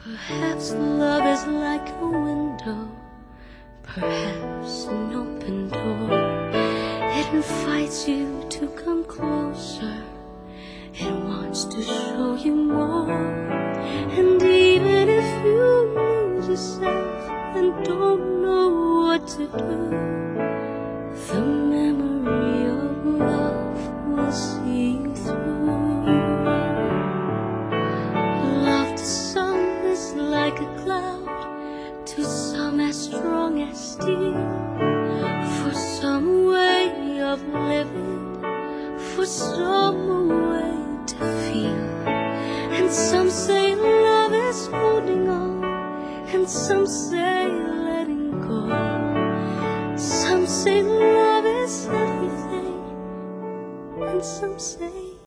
Perhaps love is like a window, perhaps an open door. It invites you to come closer, it wants to show you more. And even if you lose yourself and don't know what to do, the memory of love will see you through. Love to some is like a cloud, to some as strong as steel. For some way of living, for some a way to feel. And some say love is holding on, and some say letting go. Some say love is everything, and some say